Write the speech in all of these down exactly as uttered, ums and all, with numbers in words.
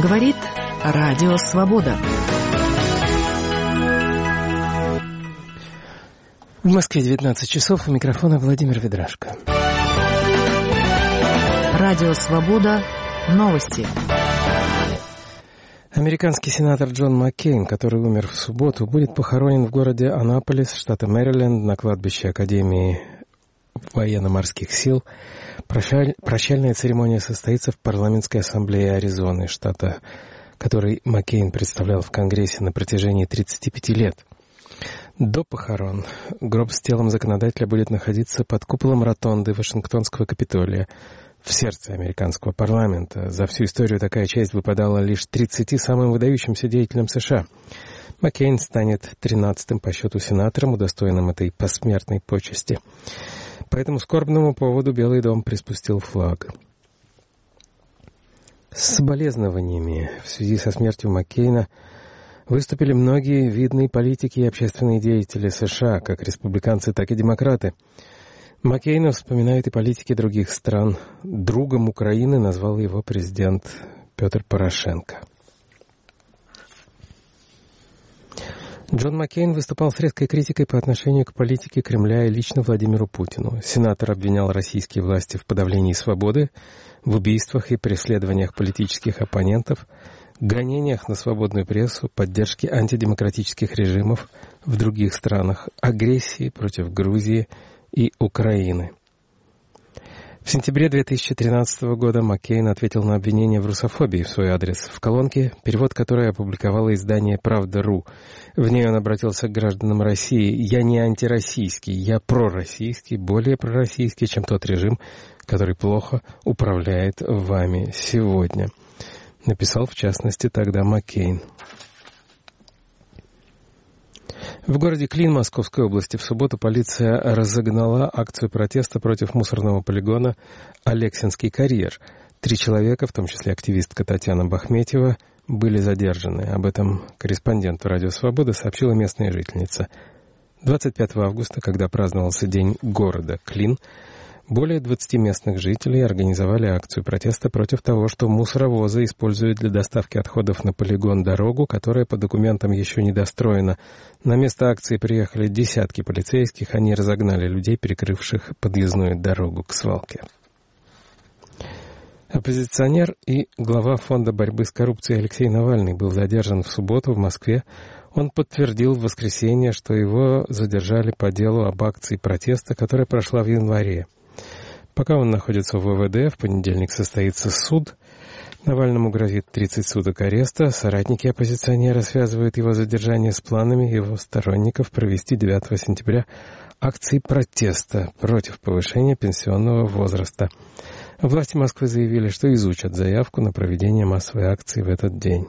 Говорит Радио Свобода. В Москве девятнадцать часов, у микрофона Владимир Ведрашко. Радио Свобода. Новости. Американский сенатор Джон Маккейн, который умер в субботу, будет похоронен в городе Аннаполис, штата Мэриленд, на кладбище Академии военно-морских сил. Прощаль... Прощальная церемония состоится в парламентской ассамблее Аризоны, штата, который Маккейн представлял в Конгрессе на протяжении тридцати пяти лет. До похорон гроб с телом законодателя будет находиться под куполом ротонды Вашингтонского Капитолия, в сердце американского парламента. За всю историю такая честь выпадала лишь тридцати самым выдающимся деятелям США. Маккейн станет тринадцатым по счету сенатором, удостоенным этой посмертной почести. По этому скорбному поводу Белый дом приспустил флаг. С соболезнованиями в связи со смертью Маккейна выступили многие видные политики и общественные деятели США, как республиканцы, так и демократы. Маккейна вспоминают и политики других стран. Другом Украины назвал его президент Петр Порошенко. Джон Маккейн выступал с резкой критикой по отношению к политике Кремля и лично Владимиру Путину. Сенатор обвинял российские власти в подавлении свободы, в убийствах и преследованиях политических оппонентов, гонениях на свободную прессу, поддержке антидемократических режимов в других странах, агрессии против Грузии и Украины. В сентябре две тысячи тринадцатого года Маккейн ответил на обвинение в русофобии в свой адрес в колонке, перевод которой опубликовало издание «Правда.ру». В ней он обратился к гражданам России: «Я не антироссийский, я пророссийский, более пророссийский, чем тот режим, который плохо управляет вами сегодня», написал, в частности, тогда Маккейн. В городе Клин Московской области в субботу полиция разогнала акцию протеста против мусорного полигона «Алексинский карьер». Три человека, в том числе активистка Татьяна Бахметьева, были задержаны. Об этом корреспонденту «Радио Свобода» сообщила местная жительница. двадцать пятого августа, когда праздновался День города Клин, более двадцати местных жителей организовали акцию протеста против того, что мусоровозы используют для доставки отходов на полигон дорогу, которая по документам еще не достроена. На место акции приехали десятки полицейских, они разогнали людей, перекрывших подъездную дорогу к свалке. Оппозиционер и глава Фонда борьбы с коррупцией Алексей Навальный был задержан в субботу в Москве. Он подтвердил в воскресенье, что его задержали по делу об акции протеста, которая прошла в январе. Пока он находится в ВВД, в понедельник состоится суд. Навальному грозит тридцать суток ареста. Соратники оппозиционера связывают его задержание с планами его сторонников провести девятого сентября акции протеста против повышения пенсионного возраста. Власти Москвы заявили, что изучат заявку на проведение массовой акции в этот день.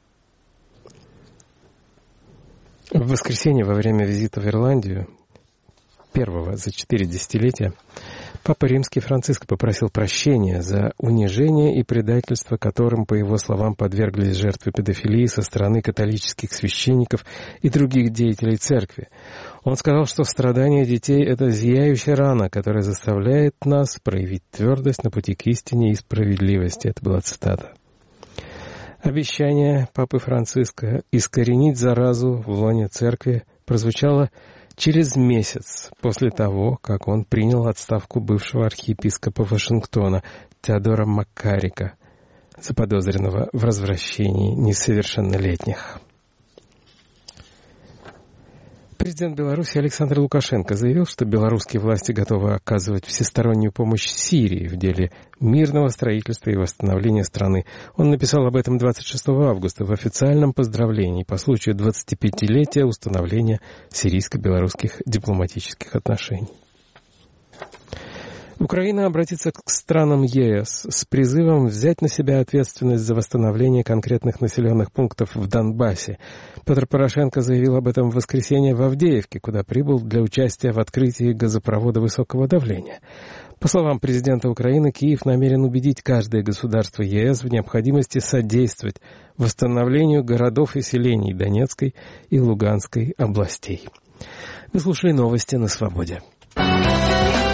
В воскресенье во время визита в Ирландию, первого за четыре десятилетия, Папа Римский Франциск попросил прощения за унижение и предательство, которым, по его словам, подверглись жертвы педофилии со стороны католических священников и других деятелей церкви. Он сказал, что страдания детей — это зияющая рана, которая заставляет нас проявить твердость на пути к истине и справедливости. Это была цитата. Обещание Папы Франциска искоренить заразу в лоне церкви прозвучало через месяц после того, как он принял отставку бывшего архиепископа Вашингтона Теодора Маккарика, заподозренного в развращении несовершеннолетних. Президент Беларуси Александр Лукашенко заявил, что белорусские власти готовы оказывать всестороннюю помощь Сирии в деле мирного строительства и восстановления страны. Он написал об этом двадцать шестого августа в официальном поздравлении по случаю двадцатипятилетия установления сирийско-белорусских дипломатических отношений. Украина обратится к странам ЕС с призывом взять на себя ответственность за восстановление конкретных населенных пунктов в Донбассе. Петр Порошенко заявил об этом в воскресенье в Авдеевке, куда прибыл для участия в открытии газопровода высокого давления. По словам президента Украины, Киев намерен убедить каждое государство ЕС в необходимости содействовать восстановлению городов и селений Донецкой и Луганской областей. Вы слушали новости на Свободе.